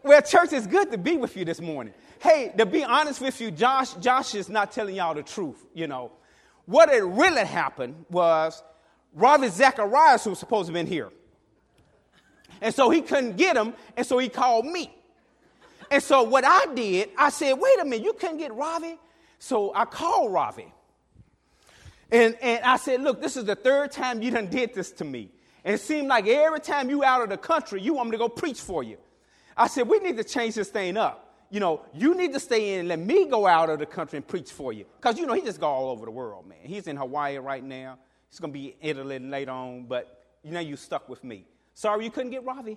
Well, church, it's good to be with you this morning. Hey, to be honest with you, Josh is not telling y'all the truth, you know. What had really happened was Ravi Zacharias, who was supposed to have been here. And so he couldn't get him, and so he called me. And so what I did, I said, wait a minute, you couldn't get Ravi? So I called Ravi. And I said, look, this is the third time you done did this to me. And it seemed like every time you out of the country, you want me to go preach for you. I said, we need to change this thing up. You know, you need to stay in and let me go out of the country and preach for you. Because, you know, he just go all over the world, man. He's in Hawaii right now. He's going to be in Italy later on. But, you know, you stuck with me. Sorry you couldn't get Ravi.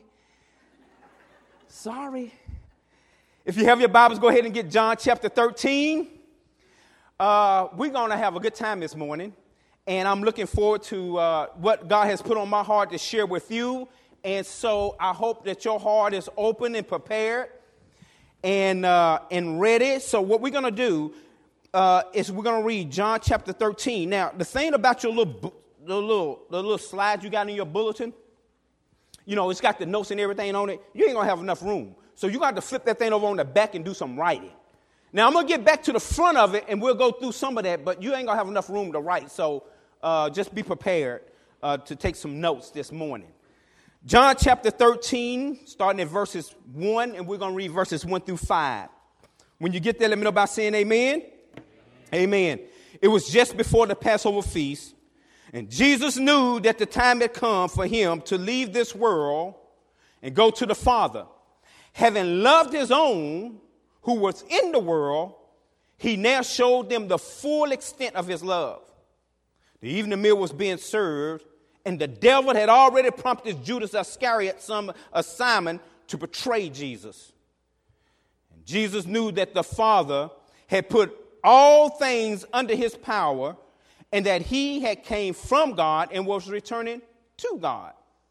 Sorry. If you have your Bibles, go ahead and get John chapter 13. We're going to have a good time this morning. And I'm looking forward to what God has put on my heart to share with you. And so I hope that your heart is open and prepared and ready. So what we're going to do is we're going to read John chapter 13. Now, the thing about your little slide you got in your bulletin, you know, it's got the notes and everything on it. You ain't going to have enough room. So you got to flip that thing over on the back and do some writing. Now, I'm going to get back to the front of it, and we'll go through some of that, but you ain't going to have enough room to write. So just be prepared to take some notes this morning. John chapter 13, starting at verses 1, and we're going to read verses 1 through 5. When you get there, let me know by saying amen. Amen. It was just before the Passover feast, and Jesus knew that the time had come for him to leave this world and go to the Father. Having loved his own who was in the world, he now showed them the full extent of his love. The evening meal was being served, and the devil had already prompted Judas Iscariot, son of Simon, to betray Jesus. And Jesus knew that the Father had put all things under his power, and that he had came from God and was returning to God.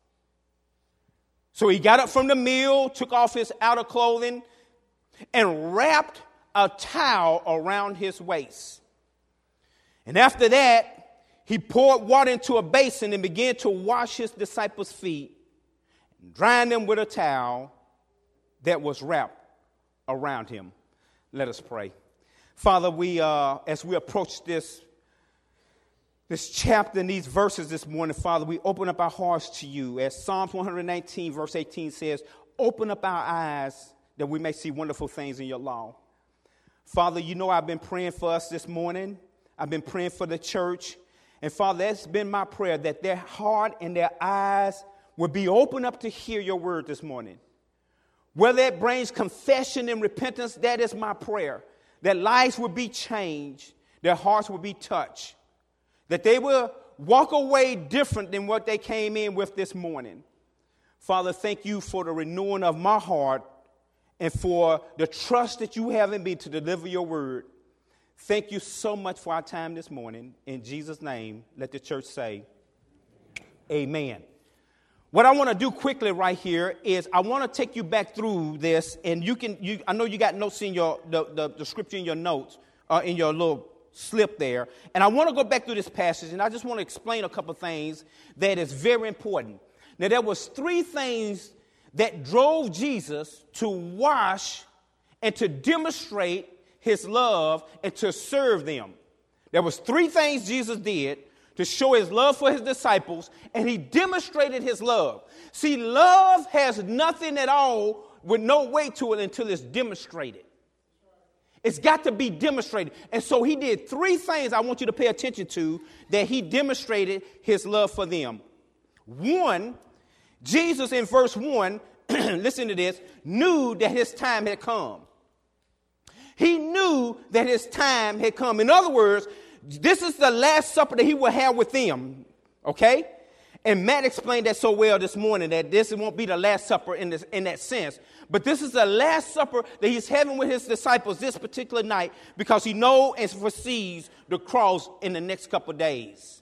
So he got up from the meal, took off his outer clothing, and wrapped a towel around his waist. And after that, he poured water into a basin and began to wash his disciples' feet, drying them with a towel that was wrapped around him. Let us pray. Father, we as we approach this chapter and these verses this morning, Father, we open up our hearts to you. As Psalms 119, verse 18 says, open up our eyes that we may see wonderful things in your law. Father, you know I've been praying for us this morning. I've been praying for the church. And Father, that's been my prayer, that their heart and their eyes will be open up to hear your word this morning. Whether it brings confession and repentance, that is my prayer. That lives will be changed, their hearts will be touched, that they will walk away different than what they came in with this morning. Father, thank you for the renewing of my heart and for the trust that you have in me to deliver your word. Thank you so much for our time this morning. In Jesus' name, let the church say, amen. What I want to do quickly right here is I want to take you back through this, and I know you got notes in your the scripture in your notes, in your little slip there, and I want to go back through this passage, and I just want to explain a couple things that is very important. Now, there was 3 things that drove Jesus to wash and to demonstrate his love and to serve them. There was 3 things Jesus did to show his love for his disciples, and he demonstrated his love. See, love has nothing at all with no weight to it until it's demonstrated. It's got to be demonstrated. And so he did 3 things I want you to pay attention to that he demonstrated his love for them. 1, Jesus in verse 1, listen to this, knew that his time had come. He knew that his time had come. In other words, this is the last supper that he will have with them, okay? And Matt explained that so well this morning, that this won't be the last supper in that sense. But this is the last supper that he's having with his disciples this particular night, because he knows and foresees the cross in the next couple of days.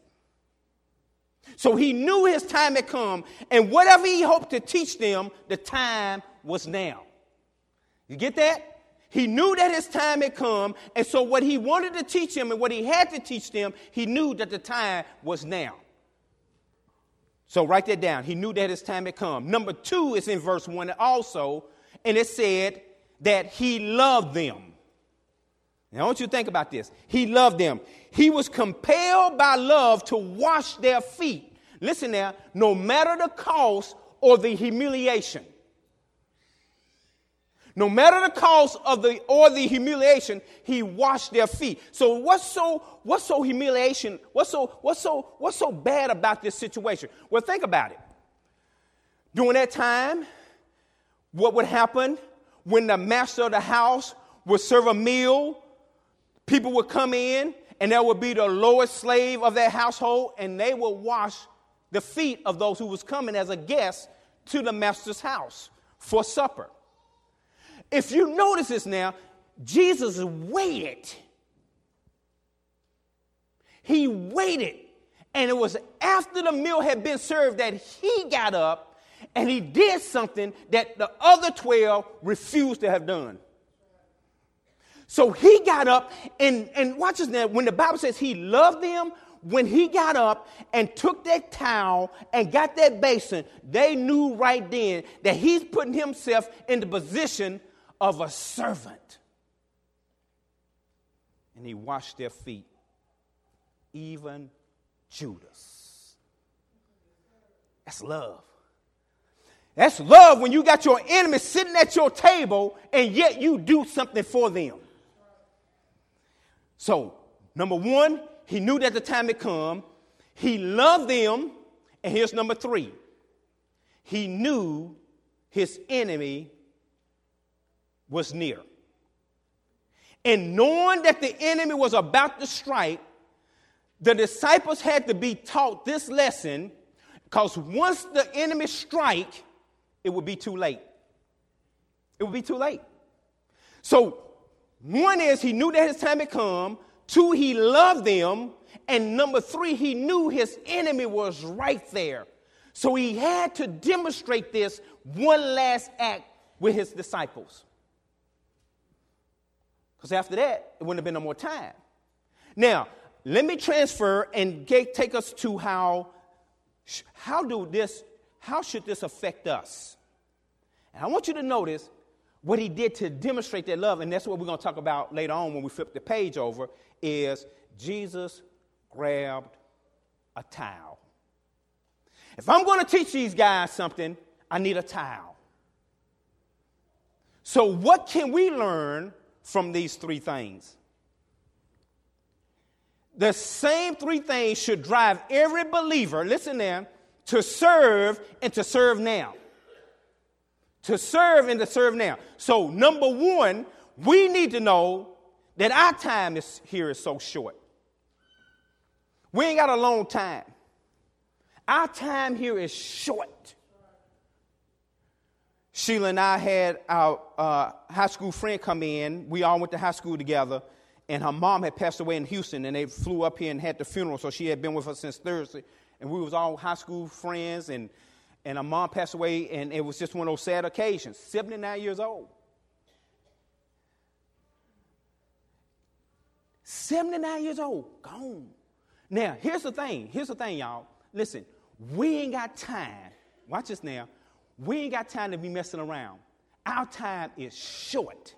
So he knew his time had come, and whatever he hoped to teach them, the time was now. You get that? He knew that his time had come, and so what he wanted to teach them and what he had to teach them, he knew that the time was now. So write that down. He knew that his time had come. Number 2 is in verse 1 also, and it said that he loved them. Now, I want you to think about this. He loved them. He was compelled by love to wash their feet. Listen now, no matter the cost or the humiliation. No matter the cost of the humiliation, he washed their feet. So what's so humiliation? What's so bad about this situation? Well, think about it. During that time, what would happen when the master of the house would serve a meal? People would come in, and there would be the lowest slave of that household, and they would wash the feet of those who was coming as a guest to the master's house for supper. If you notice this now, Jesus waited. He waited. And it was after the meal had been served that he got up and he did something that the other 12 refused to have done. So he got up and watch this now. When the Bible says he loved them, when he got up and took that towel and got that basin, they knew right then that he's putting himself in the position of a servant. And he washed their feet, even Judas. That's love. That's love when you got your enemy sitting at your table and yet you do something for them. So, number one, he knew that the time had come. He loved them. And here's number 3. He knew his enemy was near. And knowing that the enemy was about to strike, the disciples had to be taught this lesson, because once the enemy strike, it would be too late. It would be too late. So, one is he knew that his time had come. 2, he loved them. And number 3, he knew his enemy was right there. So he had to demonstrate this one last act with his disciples. Because after that, it wouldn't have been no more time. Now, let me transfer and take us to how should this affect us? And I want you to notice what he did to demonstrate that love, and that's what we're going to talk about later on when we flip the page over, is Jesus grabbed a towel. If I'm going to teach these guys something, I need a towel. So what can we learn from these 3 things? The same 3 things should drive every believer, listen now, to serve and to serve now. To serve and to serve now. So number 1, we need to know that our time here is so short. We ain't got a long time. Our time here is short. Sheila and I had our high school friend come in. We all went to high school together, and her mom had passed away in Houston, and they flew up here and had the funeral, so she had been with us since Thursday. And we was all high school friends, and her mom passed away, and it was just one of those sad occasions. 79 years old. 79 years old, gone. Now, here's the thing, y'all. Listen, we ain't got time. Watch this now. We ain't got time to be messing around. Our time is short.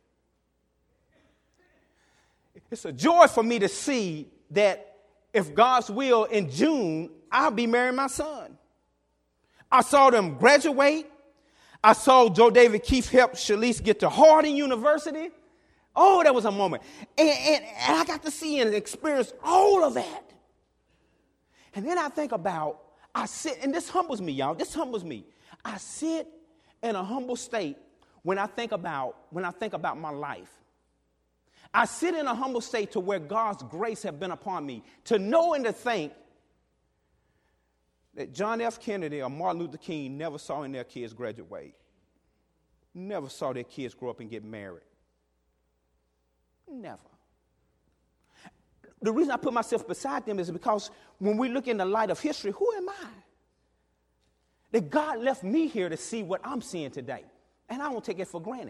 It's a joy for me to see that if God's will, in June, I'll be marrying my son. I saw them graduate. I saw Joe David Keefe help Shalice get to Harding University. Oh, that was a moment. And I got to see and experience all of that. And then I think about, I sit, and this humbles me, y'all. This humbles me. I sit in a humble state when I think about my life. I sit in a humble state to where God's grace have been upon me, to know and to think that John F. Kennedy or Martin Luther King never saw in their kids graduate. Never saw their kids grow up and get married. Never. The reason I put myself beside them is because when we look in the light of history, who am I? That God left me here to see what I'm seeing today. And I don't take it for granted.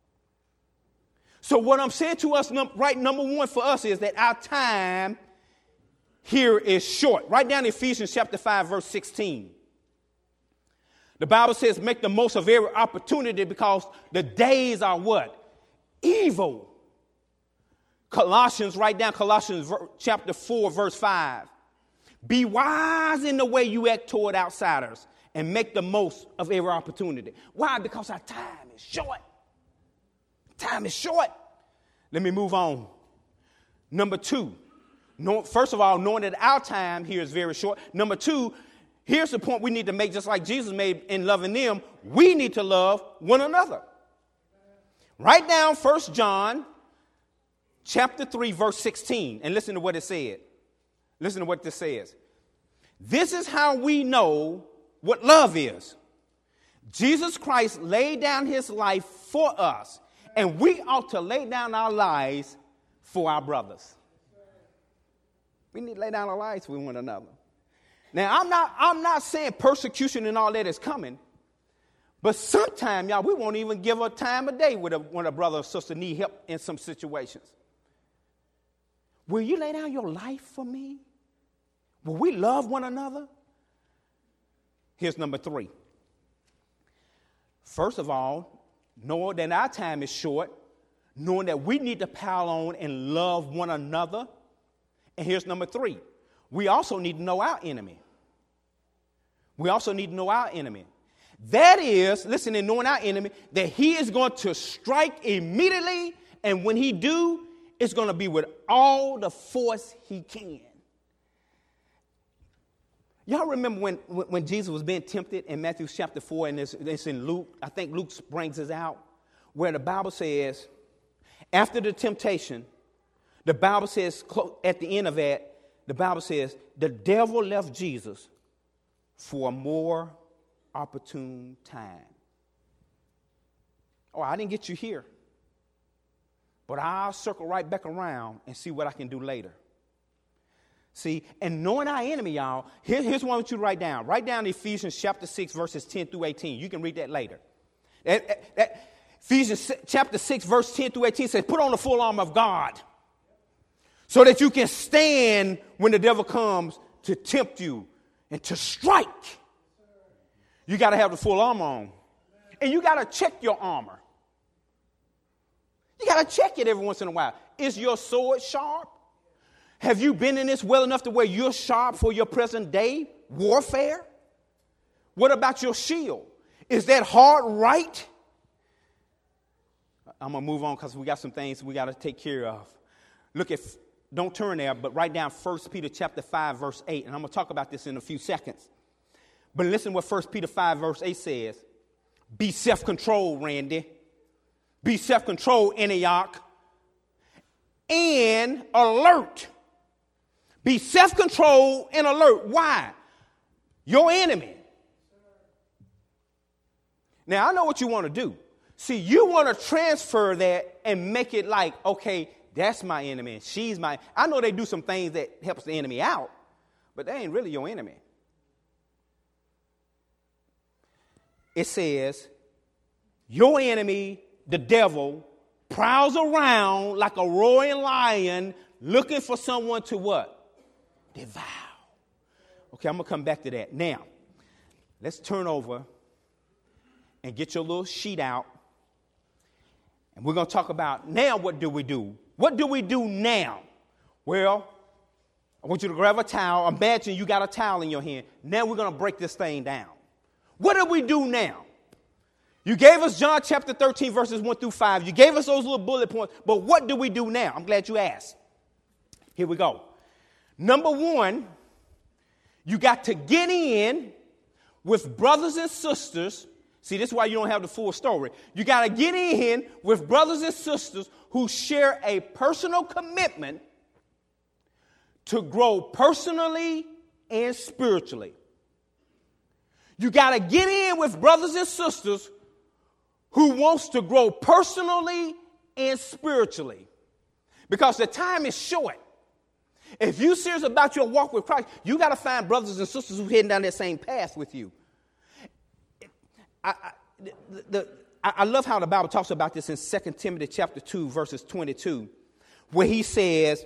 So what I'm saying to us, number 1 for us is that our time here is short. Write down Ephesians chapter 5, verse 16. The Bible says make the most of every opportunity because the days are what? Evil. Colossians, write down Colossians chapter 4, verse 5. Be wise in the way you act toward outsiders and make the most of every opportunity. Why? Because our time is short. Time is short. Let me move on. Number two, first of all, knowing that our time here is very short. Number two, here's the point we need to make, just like Jesus made in loving them. We need to love one another. Write down 1 John chapter 3, verse 16, and listen to what it said. Listen to what this says. This is how we know what love is. Jesus Christ laid down his life for us, and we ought to lay down our lives for our brothers. We need to lay down our lives for one another. Now, I'm not saying persecution and all that is coming, but sometimes, y'all, we won't even give a time of day when a brother or sister need help in some situations. Will you lay down your life for me? Will we love one another? Here's number 3. First of all, knowing that our time is short, knowing that we need to pile on and love one another. And here's number 3. We also need to know our enemy. We also need to know our enemy. That is, listen, in knowing our enemy, that he is going to strike immediately, and when he do, it's going to be with all the force he can. Y'all remember when Jesus was being tempted in Matthew chapter 4, and it's in Luke, I think Luke brings this out, where the Bible says, after the temptation, the Bible says, at the end of that, the Bible says, the devil left Jesus for a more opportune time. Oh, I didn't get you here, but I'll circle right back around and see what I can do later. See, and knowing our enemy, y'all, here's one I want you to write down. Write down Ephesians chapter 6, verses 10 through 18. You can read that later. Ephesians chapter 6, verse 10 through 18 says, put on the full armor of God so that you can stand when the devil comes to tempt you and to strike. You got to have the full armor on. And you got to check your armor. You got to check it every once in a while. Is your sword sharp? Have you been in this well enough to where you're sharp for your present day warfare? What about your shield? Is that hard right? I'm going to move on because we got some things we got to take care of. Don't turn there, but write down 1 Peter chapter 5, verse 8. And I'm going to talk about this in a few seconds. But listen what 1 Peter 5, verse 8 says. Be self-controlled, Randy. Be self-controlled, Antioch. And alert. Be self-controlled and alert. Why? Your enemy. Now, I know what you want to do. See, you want to transfer that and make it like, okay, that's my enemy. She's my... I know they do some things that helps the enemy out, but they ain't really your enemy. It says, your enemy, the devil, prowls around like a roaring lion looking for someone to what? Devour. Okay, I'm going to come back to that. Now, let's turn over and get your little sheet out. And we're going to talk about now what do we do? What do we do now? Well, I want you to grab a towel. Imagine you got a towel in your hand. Now we're going to break this thing down. What do we do now? You gave us John chapter 13, verses 1 through 5. You gave us those little bullet points. But what do we do now? I'm glad you asked. Here we go. Number 1, you got to get in with brothers and sisters. See, this is why you don't have the full story. You got to get in with brothers and sisters who share a personal commitment to grow personally and spiritually. You got to get in with brothers and sisters who wants to grow personally and spiritually. Because the time is short. If you're serious about your walk with Christ, you got to find brothers and sisters who are heading down that same path with you. I love how the Bible talks about this in 2 Timothy chapter 2, verses 22, where he says,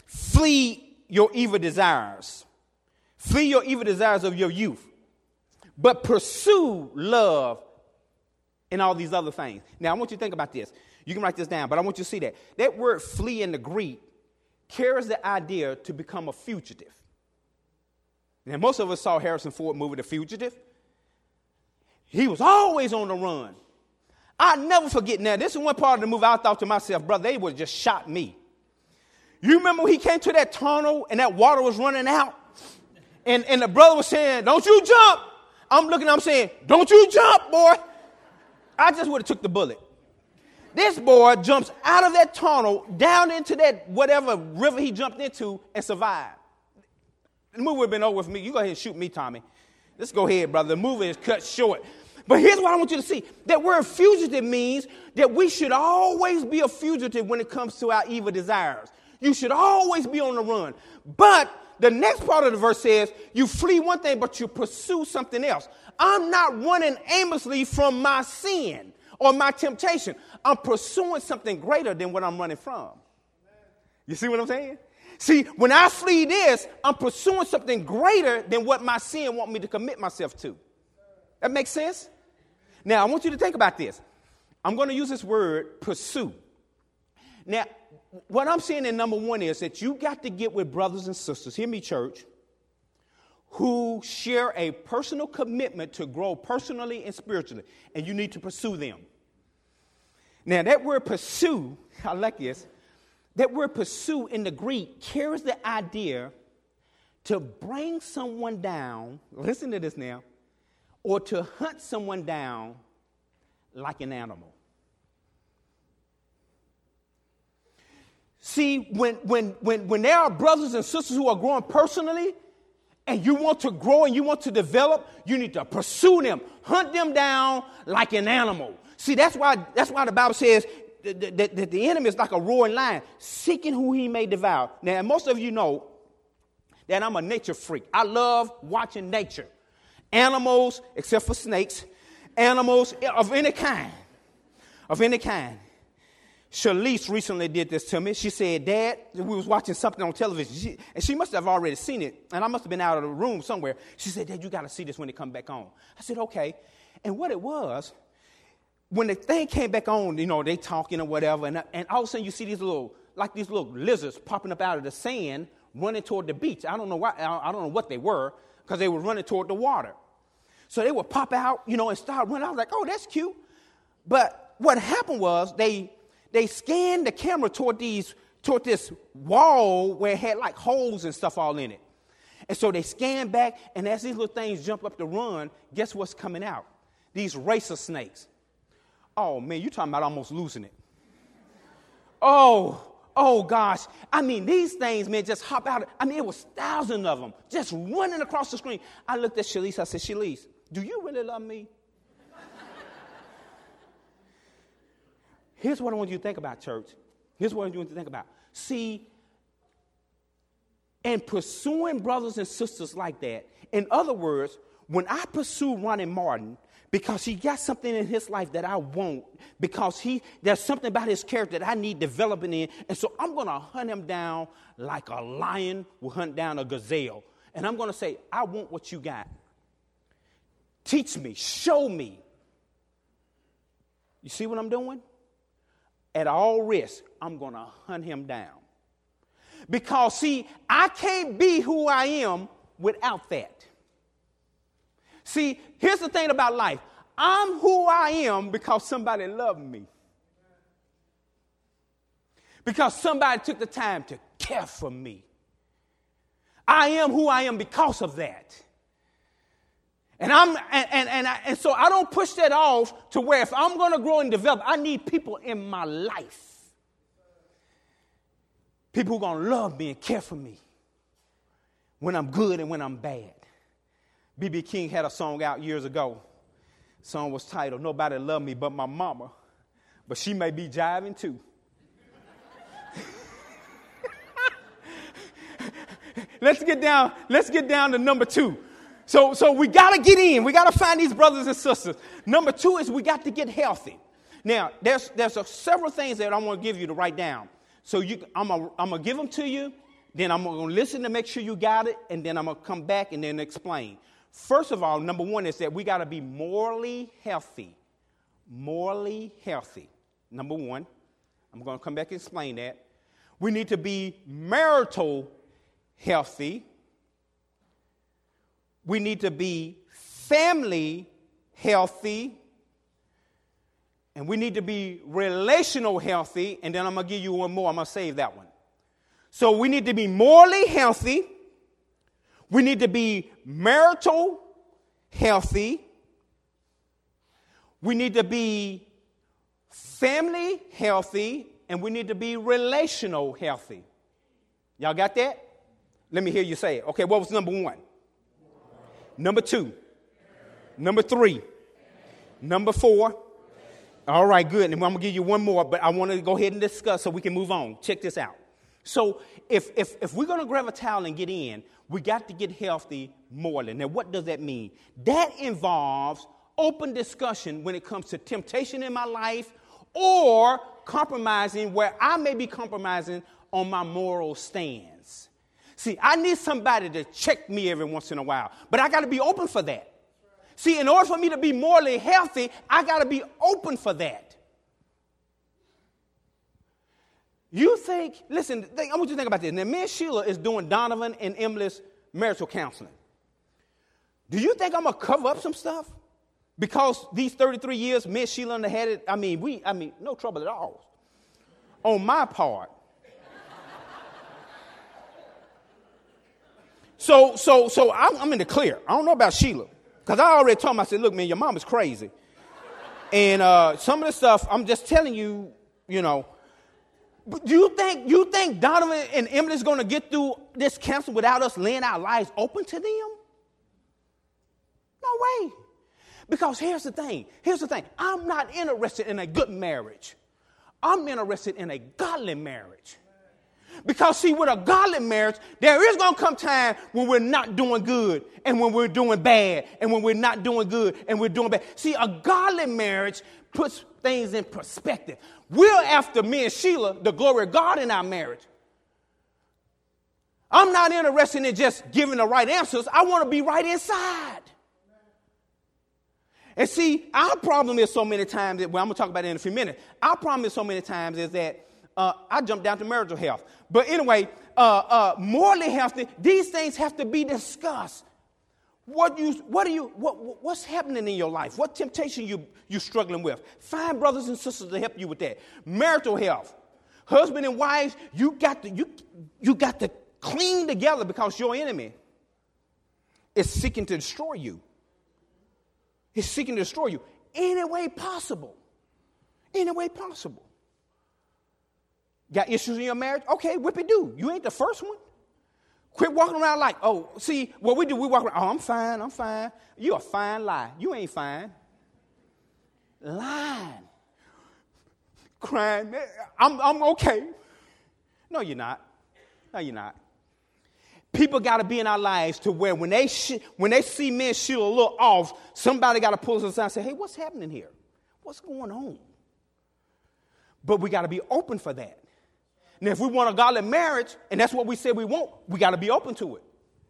flee your evil desires. Flee your evil desires of your youth. but pursue love and all these other things. Now, I want you to think about this. You can write this down, but I want you to see that. That word flee in the Greek carries the idea to become a fugitive. Now, most of us saw Harrison Ford movie The Fugitive. He was always on the run. I'll never forget now. This is one part of the movie I thought to myself, brother, they would have just shot me. You remember when he came to that tunnel and that water was running out? And the brother was saying, don't you jump. I'm looking, I'm saying, don't you jump, boy. I just would have took the bullet. This boy jumps out of that tunnel down into that whatever river he jumped into and survived. The movie would have been over with me. You go ahead and shoot me, Tommy. Let's go ahead, brother. The movie is cut short. But here's what I want you to see. That word fugitive means that we should always be a fugitive when it comes to our evil desires. You should always be on the run. But the next part of the verse says, you flee one thing, but you pursue something else. I'm not running aimlessly from my sin or my temptation. I'm pursuing something greater than what I'm running from. You see what I'm saying? See, when I flee this, I'm pursuing something greater than what my sin wants me to commit myself to. That makes sense? Now, I want you to think about this. I'm going to use this word, pursue. Now, what I'm saying in number one is that you got to get with brothers and sisters, hear me, church, who share a personal commitment to grow personally and spiritually, and you need to pursue them. Now, that word pursue, I like this, that word pursue in the Greek carries the idea to bring someone down, listen to this now, or to hunt someone down like an animal. See, when there are brothers and sisters who are growing personally, and you want to grow and you want to develop, you need to pursue them, hunt them down like an animal. See, that's why the Bible says that the enemy is like a roaring lion, seeking who he may devour. Now, most of you know that I'm a nature freak. I love watching nature. Animals, except for snakes, animals of any kind. Shalice recently did this to me. She said, Dad, we was watching something on television. She must have already seen it, and I must have been out of the room somewhere. She said, Dad, you got to see this when it come back on. I said, okay. And what it was, when the thing came back on, you know, they talking or whatever, and all of a sudden you see these little lizards popping up out of the sand, running toward the beach. I don't know why. I don't know what they were, because they were running toward the water. So they would pop out, you know, and start running. I was like, oh, that's cute. But what happened was they scanned the camera toward this wall where it had like holes and stuff all in it. And so they scanned back, and as these little things jump up to run, guess what's coming out? These racer snakes. Oh, man, you're talking about almost losing it. Oh, gosh. I mean, these things, man, just hop out. I mean, it was thousands of them just running across the screen. I looked at Shalice. I said, Shalice, do you really love me? Here's what I want you to think about, church. Here's what I want you to think about. See, and pursuing brothers and sisters like that, in other words, when I pursue Ronnie Martin, because he got something in his life that I want, because there's something about his character that I need developing in, and so I'm going to hunt him down like a lion will hunt down a gazelle. And I'm going to say, I want what you got. Teach me, show me. You see what I'm doing? At all risks, I'm going to hunt him down. Because, see, I can't be who I am without that. See, here's the thing about life. I'm who I am because somebody loved me. Because somebody took the time to care for me. I am who I am because of that. And so I don't push that off to where if I'm going to grow and develop, I need people in my life. People who are going to love me and care for me when I'm good and when I'm bad. B.B. King had a song out years ago. The song was titled, Nobody Loved Me But My Mama, but she may be jiving too. Let's get down to number 2. So we got to get in. We got to find these brothers and sisters. Number 2 is we got to get healthy. Now, there's several things that I want to give you to write down. So I'm going to give them to you. Then I'm going to listen to make sure you got it. And then I'm going to come back and then explain. First of all, number one is that we got to be morally healthy. Morally healthy. Number one. I'm going to come back and explain that. We need to be marital healthy. We need to be family healthy. And we need to be relational healthy. And then I'm going to give you one more. I'm going to save that one. So we need to be morally healthy. We need to be marital healthy. We need to be family healthy. And we need to be relational healthy. Y'all got that? Let me hear you say it. Okay, what was number one? Number two. Number three. Number four. All right, good. And I'm going to give you one more, but I want to go ahead and discuss so we can move on. Check this out. So if we're going to grab a towel and get in, we got to get healthy morally. Now, what does that mean? That involves open discussion when it comes to temptation in my life or compromising where I may be compromising on my moral stance. See, I need somebody to check me every once in a while, but I got to be open for that. See, in order for me to be morally healthy, I got to be open for that. You think, listen, I want you to think about this. Now, me and Sheila is doing Donovan and Emily's marital counseling. Do you think I'm going to cover up some stuff? Because these 33 years, me and Sheila had it, I mean, no trouble at all. On my part. So I'm in the clear. I don't know about Sheila. Because I already told him, I said, look, man, your mom is crazy. And some of the stuff, I'm just telling you, you know. But you think Donovan and Emily's going to get through this counsel without us laying our lives open to them? No way. Because here's the thing. I'm not interested in a good marriage. I'm interested in a godly marriage. Because, see, with a godly marriage, there is going to come time when we're not doing good and when we're doing bad and when we're not doing good and we're doing bad. See, a godly marriage puts things in perspective. We're after, me and Sheila, the glory of God in our marriage. I'm not interested in just giving the right answers. I want to be right inside. And see, our problem is so many times, I'm going to talk about it in a few minutes. Our problem is so many times is that I jumped down to marital health. But anyway, morally healthy, these things have to be discussed. What's happening in your life? What temptation you struggling with? Find brothers and sisters to help you with that. Marital health. Husband and wives, you got to cling together because your enemy is seeking to destroy you. He's seeking to destroy you any way possible. Any way possible. Got issues in your marriage? Okay, whip-it-do. You ain't the first one. Quit walking around like, oh, see, what we do, we walk around, oh, I'm fine. You a fine lie. You ain't fine. Lying. Crying. I'm okay. No, you're not. No, you're not. People got to be in our lives to where when they see me and Sheila a little off, somebody got to pull us aside and say, hey, what's happening here? What's going on? But we got to be open for that. Now, if we want a godly marriage, and that's what we said we want, we got to be open to it.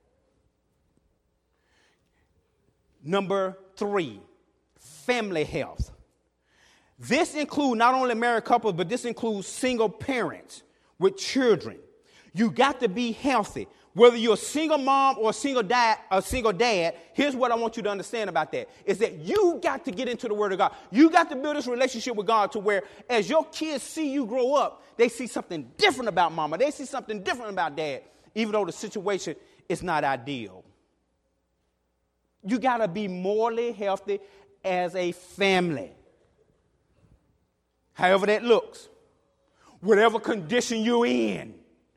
Number 3, family health. This includes not only married couples, but this includes single parents with children. You got to be healthy. Whether you're a single mom or a single dad, here's what I want you to understand about that, is that you got to get into the Word of God. You got to build this relationship with God to where as your kids see you grow up, they see something different about mama. They see something different about dad, even though the situation is not ideal. You got to be morally healthy as a family. However that looks, whatever condition you're in.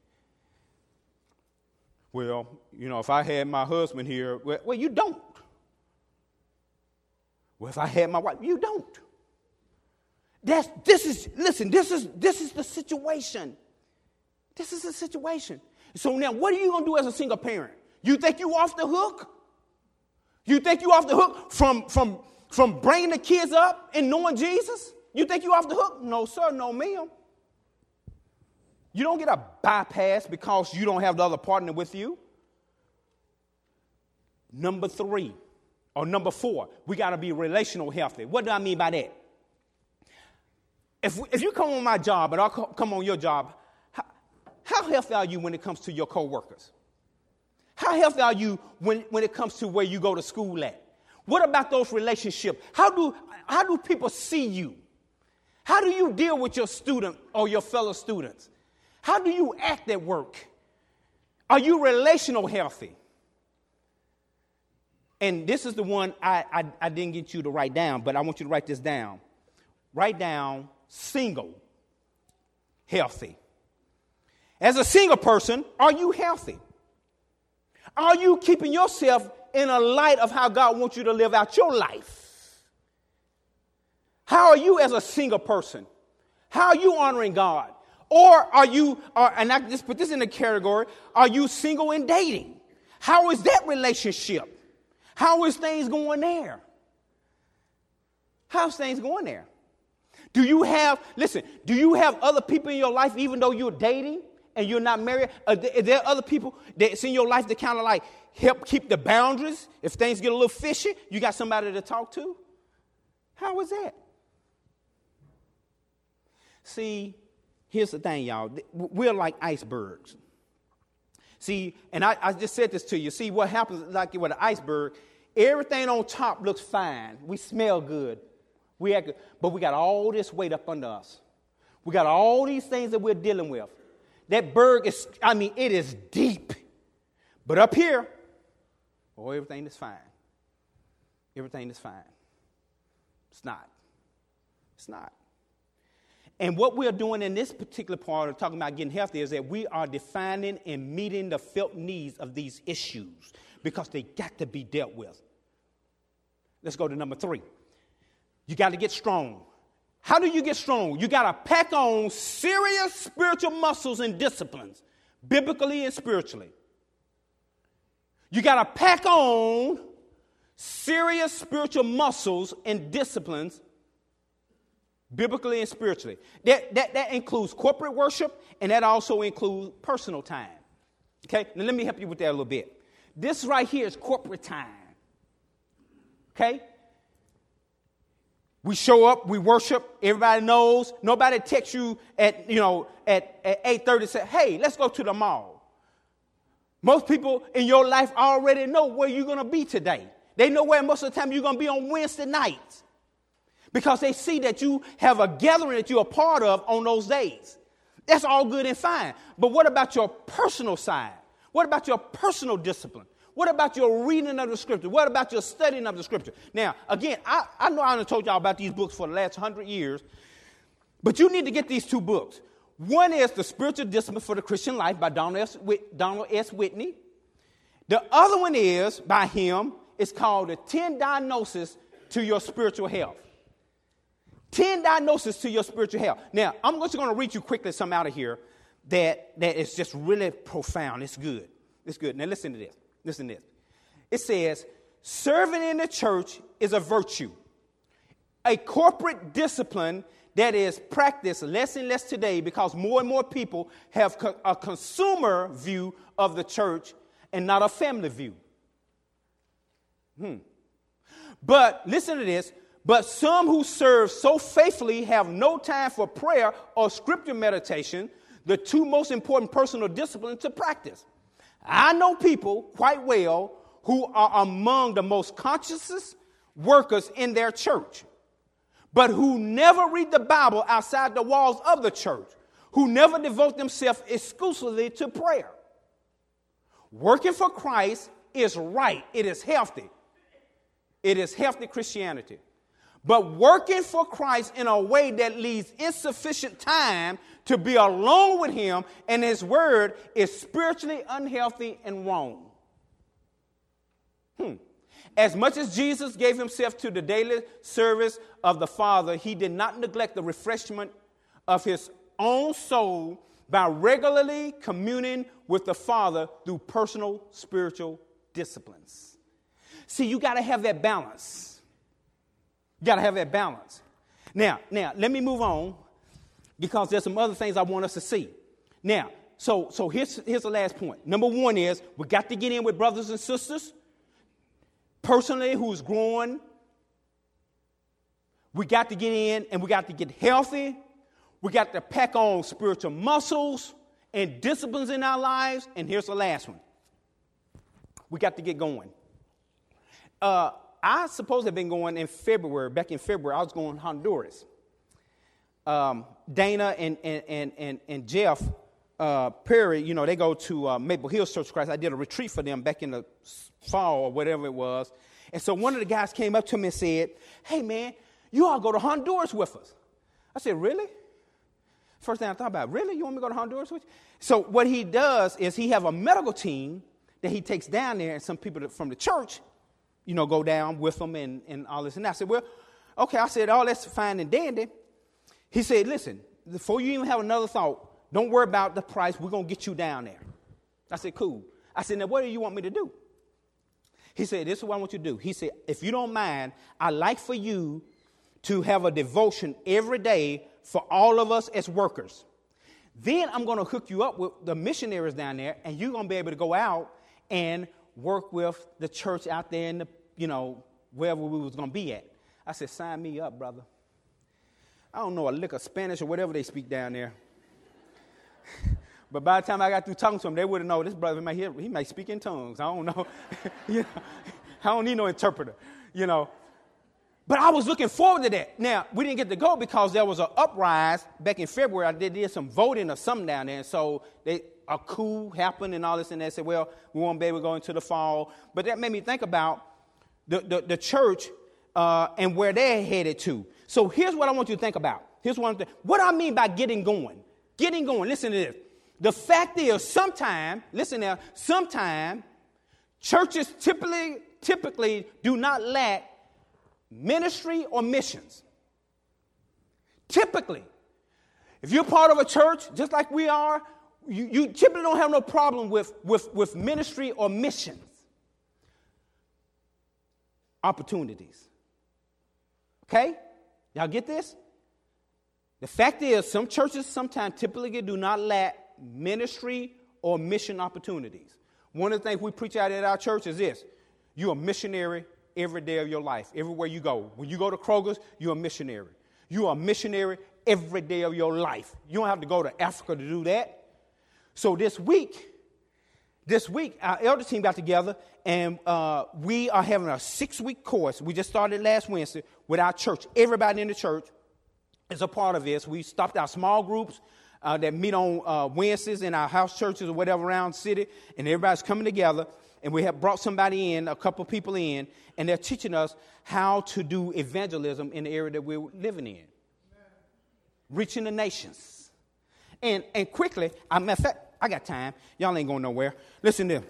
Well, you know, if I had my husband here, well, you don't. Well, if I had my wife, you don't. This is the situation. This is the situation. So now, what are you going to do as a single parent? You think you off the hook? You think you off the hook from bringing the kids up and knowing Jesus? You think you off the hook? No, sir, no, ma'am. You don't get a bypass because you don't have the other partner with you. Number 3, or number 4, we got to be relational healthy. What do I mean by that? If you come on my job and I come on your job, how healthy are you when it comes to your coworkers? How healthy are you when it comes to where you go to school at? What about those relationships? How do people see you? How do you deal with your student or your fellow students? How do you act at work? Are you relational healthy? And this is the one I didn't get you to write down, but I want you to write this down. Write down single healthy. As a single person, are you healthy? Are you keeping yourself in a light of how God wants you to live out your life? How are you as a single person? How are you honoring God? Or are you, and I just put this in the category, are you single and dating? How is that relationship? How is things going there? How's things going there? Do you have other people in your life even though you're dating and you're not married? Are there other people that's in your life that kind of like help keep the boundaries? If things get a little fishy, you got somebody to talk to? How is that? See, here's the thing, y'all. We're like icebergs. See, and I just said this to you. See, what happens like with an iceberg, everything on top looks fine. We smell good. We act good. But we got all this weight up under us. We got all these things that we're dealing with. That berg is, it is deep. But up here, everything is fine. Everything is fine. It's not. It's not. And what we're doing in this particular part of talking about getting healthy is that we are defining and meeting the felt needs of these issues because they got to be dealt with. Let's go to number 3. You got to get strong. How do you get strong? You got to pack on serious spiritual muscles and disciplines, biblically and spiritually. You got to pack on serious spiritual muscles and disciplines, biblically and spiritually. That includes corporate worship, and that also includes personal time. Okay? Now let me help you with that a little bit. This right here is corporate time. Okay? We show up, we worship, everybody knows. Nobody texts you at 8:30 and say, hey, let's go to the mall. Most people in your life already know where you're going to be today. They know where most of the time you're going to be on Wednesday nights because they see that you have a gathering that you're a part of on those days. That's all good and fine. But what about your personal side? What about your personal discipline? What about your reading of the scripture? What about your studying of the scripture? Now, again, I know I done told y'all about these books for the last 100 years, but you need to get these 2 books. One is The Spiritual Discipline for the Christian Life by Donald S. Whitney. The other one is by him. It's called The 10 Diagnoses to Your Spiritual Health. 10 diagnoses to your spiritual health. Now, I'm just going to read you quickly some out of here that is just really profound. It's good. It's good. Now, listen to this. Listen to this. It says, serving in the church is a virtue, a corporate discipline that is practiced less and less today because more and more people have a consumer view of the church and not a family view. But listen to this. But some who serve so faithfully have no time for prayer or scripture meditation, the 2 most important personal disciplines to practice. I know people quite well who are among the most conscious workers in their church, but who never read the Bible outside the walls of the church, who never devote themselves exclusively to prayer. Working for Christ is right. It is healthy. It is healthy Christianity. But working for Christ in a way that leaves insufficient time to be alone with him and his word is spiritually unhealthy and wrong. As much as Jesus gave himself to the daily service of the Father, he did not neglect the refreshment of his own soul by regularly communing with the Father through personal spiritual disciplines. See, you got to have that balance. You got to have that balance. Now, let me move on because there's some other things I want us to see. Now, so here's the last point. Number 1 is we got to get in with brothers and sisters. personally who's growing. We got to get in and we got to get healthy. We got to pack on spiritual muscles and disciplines in our lives. And here's the last one. We got to get going. I suppose I've been going in February. Back in February, I was going to Honduras. Dana and Jeff Perry, you know, they go to Maple Hills Church of Christ. I did a retreat for them back in the fall or whatever it was. And so one of the guys came up to me and said, hey, man, you all go to Honduras with us. I said, really? First thing I thought about, really? You want me to go to Honduras with you? So what he does is he have a medical team that he takes down there, and some people from the church, you know, go down with them and all this. And I said, well, okay. I said, oh, that's fine and dandy. He said, listen, before you even have another thought, don't worry about the price. We're going to get you down there. I said, cool. I said, now what do you want me to do? He said, this is what I want you to do. He said, if you don't mind, I'd like for you to have a devotion every day for all of us as workers. Then I'm going to hook you up with the missionaries down there, and you're going to be able to go out and work with the church out there in the, you know, wherever we was going to be at. I said, sign me up, brother. I don't know a lick of Spanish or whatever they speak down there. But by the time I got through talking to them, they would have known this brother he might speak in tongues. I don't know. You know, I don't need no interpreter, you know. But I was looking forward to that. Now, we didn't get to go because there was an uprise back in February. I did some voting or something down there. And so a coup happened and all this, and they said, well, we won't be able to go into the fall. But that made me think about the church and where they're headed to. So here's what I want you to think about. Here's what I mean by getting going. Getting going. Listen to this. The fact is, sometime churches typically do not lack ministry or missions. Typically. If you're part of a church, just like we are, you typically don't have no problem with ministry or missions. Opportunities. Okay? Y'all get this? The fact is, some churches sometimes typically do not lack ministry or mission opportunities. One of the things we preach out at our church is this. You're a missionary every day of your life, everywhere you go. When you go to Kroger's, you're a missionary. You are a missionary every day of your life. You don't have to go to Africa to do that. So this week, our elder team got together, and we are having a 6-week course. We just started last Wednesday with our church. Everybody in the church is a part of this. We stopped our small groups that meet on Wednesdays in our house churches or whatever around the city, and everybody's coming together. And we have brought somebody in, a couple people in, and they're teaching us how to do evangelism in the area that we're living in. Reaching the nations. And quickly, matter of fact, I got time. Y'all ain't going nowhere. Listen to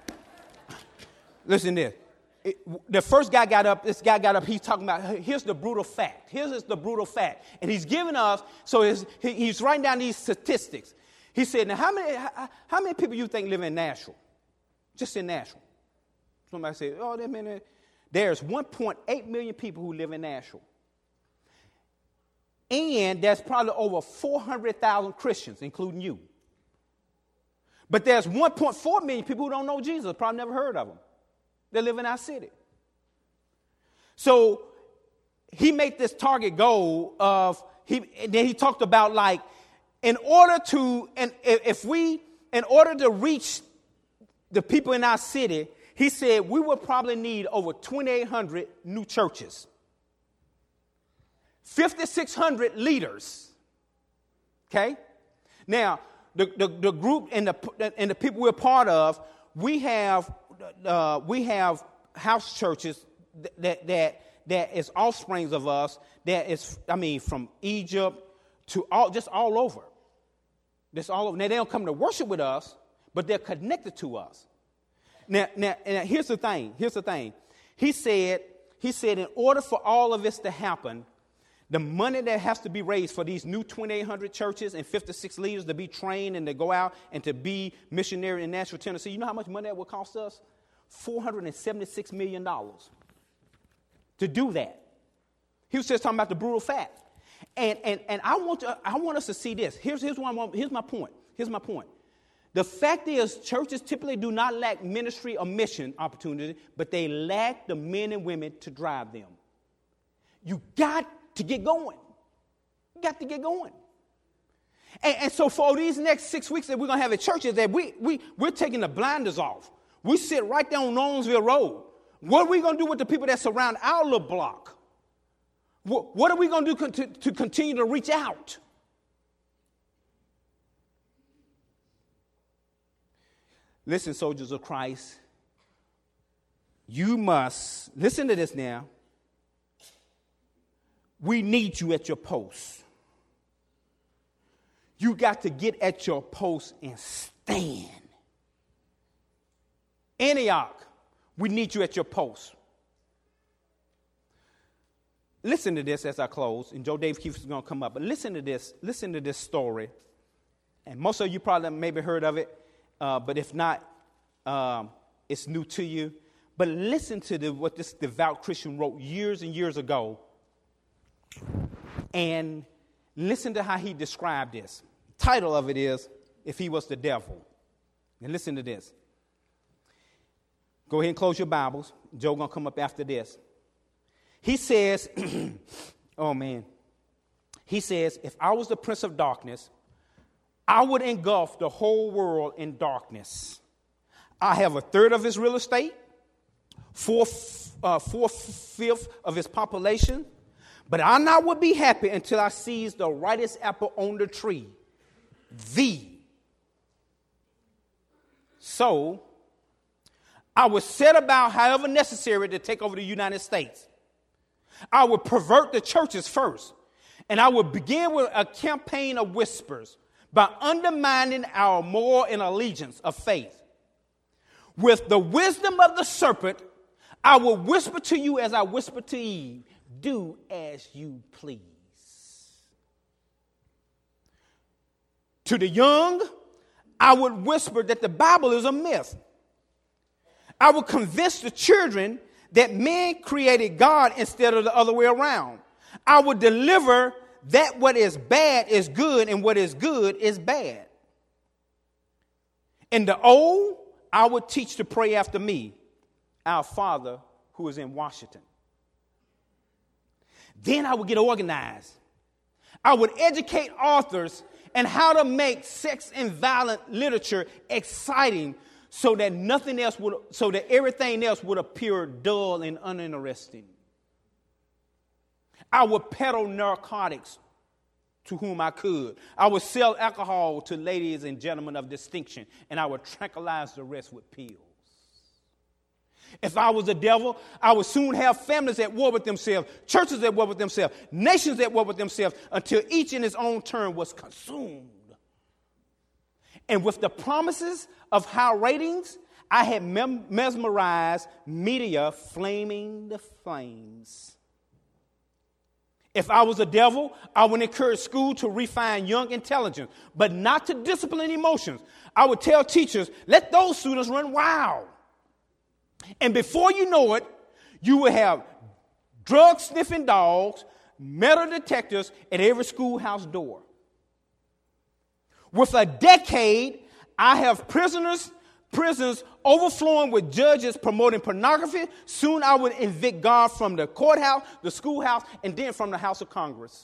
this. The first guy got up, he's talking about, here's the brutal fact. Here's the brutal fact. And he's giving us, so he's writing down these statistics. He said, now how many people you think live in Nashville? Just in Nashville. Somebody said, oh, there's 1.8 million people who live in Nashville. And there's probably over 400,000 Christians, including you. But there's 1.4 million people who don't know Jesus, probably never heard of him. They live in our city. So he made this target goal of, then he talked about like, in order to reach the people in our city, he said we will probably need over 2,800 new churches, 5,600 leaders. Okay? Now, the group and the people we're part of, we have house churches that is offsprings of us. That is, from Egypt to all over. That's all over. Now they don't come to worship with us, but they're connected to us. Now, here's the thing. He said, in order for all of this to happen, the money that has to be raised for these new 2,800 churches and 56 leaders to be trained and to go out and to be missionary in Nashville, Tennessee, you know how much money that will cost us? $476 million to do that. He was just talking about the brutal fact. And I want us to see this. Here's my point. The fact is, churches typically do not lack ministry or mission opportunity, but they lack the men and women to drive them. You got to get going. You got to get going. And so for these next 6 weeks that we're going to have at churches, that we're taking the blinders off. We sit right there on Lawrenceville Road. What are we going to do with the people that surround our little block? What are we going to do to continue to reach out? Listen, soldiers of Christ, you must, listen to this now. We need you at your post. You got to get at your post and stand. Antioch, we need you at your post. Listen to this as I close, and Joe Dave Keefe is going to come up. But listen to this. Listen to this story. And most of you probably maybe heard of it, but if not, it's new to you. But listen to what this devout Christian wrote years and years ago. And listen to how he described this. The title of it is, If He Was the Devil. And listen to this. Go ahead and close your Bibles. Joe going to come up after this. He says, oh man, he says, if I was the prince of darkness, I would engulf the whole world in darkness. I have a third of his real estate, four-fifths of his population, but I not would be happy until I seize the rightest apple on the tree, thee. So I would set about however necessary to take over the United States. I would pervert the churches first, and I would begin with a campaign of whispers by undermining our moral and allegiance of faith. With the wisdom of the serpent, I will whisper to you as I whispered to Eve, do as you please. To the young, I would whisper that the Bible is a myth. I would convince the children that men created God instead of the other way around. I would deliver that what is bad is good and what is good is bad. In the old, I would teach to pray after me, our Father who is in Washington. Then I would get organized. I would educate authors on how to make sex and violent literature exciting so that everything else would appear dull and uninteresting. I would peddle narcotics to whom I could. I would sell alcohol to ladies and gentlemen of distinction, and I would tranquilize the rest with pills. If I was the devil, I would soon have families at war with themselves, churches at war with themselves, nations at war with themselves, until each in his own turn was consumed. And with the promises of high ratings, I had mesmerized media flaming the flames. If I was a devil, I would encourage school to refine young intelligence, but not to discipline emotions. I would tell teachers, let those students run wild. And before you know it, you will have drug-sniffing dogs, metal detectors at every schoolhouse door. With a decade, I have prisons overflowing with judges promoting pornography. Soon I would evict God from the courthouse, the schoolhouse, and then from the House of Congress.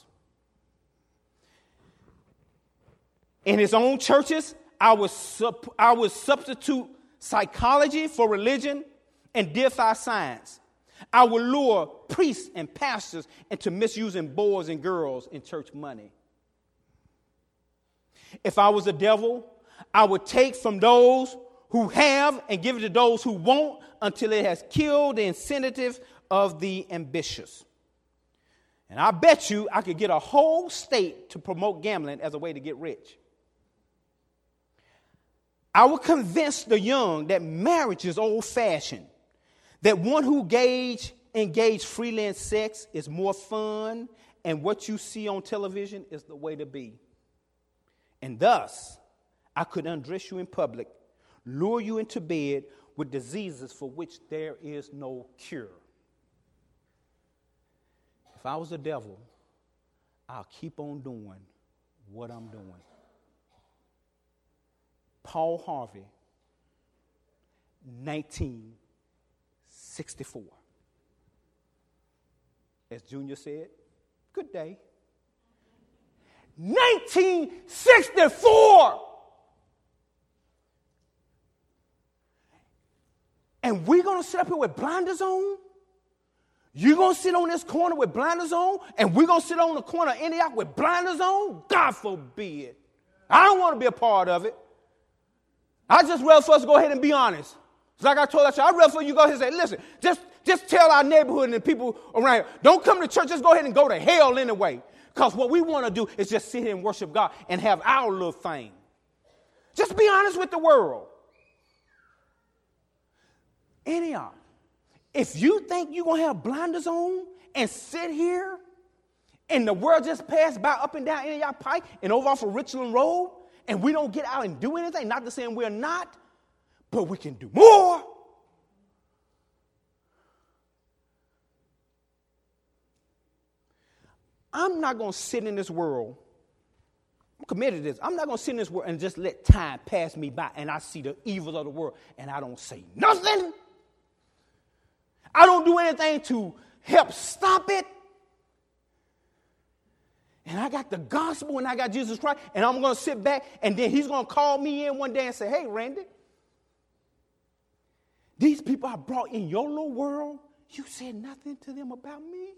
In his own churches, I would substitute psychology for religion and deify science. I would lure priests and pastors into misusing boys and girls in church money. If I was a devil, I would take from those who have and give it to those who won't until it has killed the incentive of the ambitious. And I bet you I could get a whole state to promote gambling as a way to get rich. I would convince the young that marriage is old-fashioned, that one who engage freely in sex is more fun, and what you see on television is the way to be. And thus, I could undress you in public, lure you into bed with diseases for which there is no cure. If I was the devil, I'll keep on doing what I'm doing. Paul Harvey, 1964. As Junior said, good day. 1964! And we're going to sit up here with blinders on? You're going to sit on this corner with blinders on? And we're going to sit on the corner of Antioch with blinders on? God forbid. I don't want to be a part of it. I just rather for us to go ahead and be honest. It's like I told that I'd rather for you to go ahead and say, listen, just tell our neighborhood and the people around here, don't come to church, just go ahead and go to hell anyway. Because what we want to do is just sit here and worship God and have our little thing. Just be honest with the world. Antioch, if you think you're going to have blinders on and sit here and the world just passed by up and down Antioch Pike and over off of Richland Road and we don't get out and do anything, not to say we're not, but we can do more. I'm not going to sit in this world. I'm committed to this. I'm not going to sit in this world and just let time pass me by and I see the evils of the world and I don't say nothing. I don't do anything to help stop it. And I got the gospel and I got Jesus Christ and I'm going to sit back and then he's going to call me in one day and say, hey, Randy, these people I brought in your little world, you said nothing to them about me?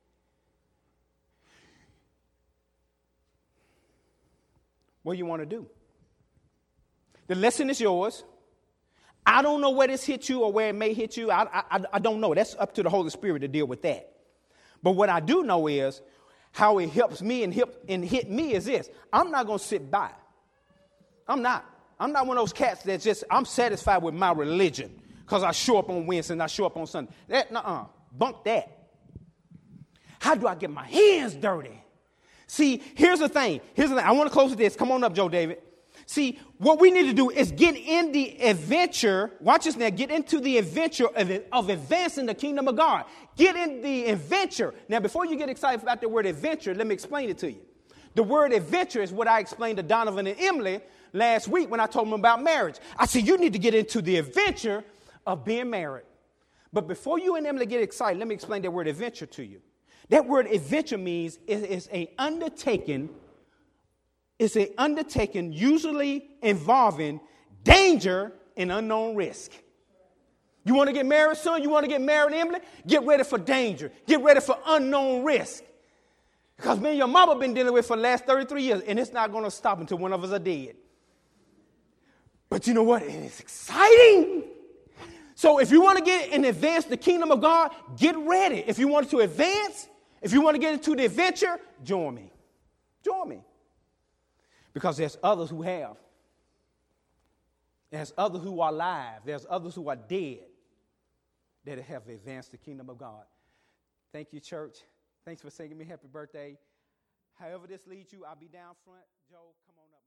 What do you want to do? The lesson is yours. I don't know where this hit you or where it may hit you. I don't know. That's up to the Holy Spirit to deal with that. But what I do know is how it helps me and hit me is this. I'm not going to sit by. I'm not. I'm not one of those cats that just, I'm satisfied with my religion because I show up on Wednesday and I show up on Sunday. Bunk that. How do I get my hands dirty? See, here's the thing. I want to close with this. Come on up, Joe David. See, what we need to do is get in the adventure. Watch this now. Get into the adventure of advancing the kingdom of God. Get in the adventure. Now, before you get excited about the word adventure, let me explain it to you. The word adventure is what I explained to Donovan and Emily last week when I told them about marriage. I said, you need to get into the adventure of being married. But before you and Emily get excited, let me explain that word adventure to you. That word adventure means it's an undertaking. It's an undertaking usually involving danger and unknown risk. You want to get married, son? You want to get married, Emily? Get ready for danger. Get ready for unknown risk. Because me and your mama been dealing with for the last 33 years, and it's not going to stop until one of us are dead. But you know what? It's exciting. So if you want to get and advance the kingdom of God, get ready. If you want to advance, if you want to get into the adventure, join me. Join me. Because there's others who have. There's others who are alive. There's others who are dead that have advanced the kingdom of God. Thank you, church. Thanks for singing me happy birthday. However this leads you, I'll be down front. Joe, come on up.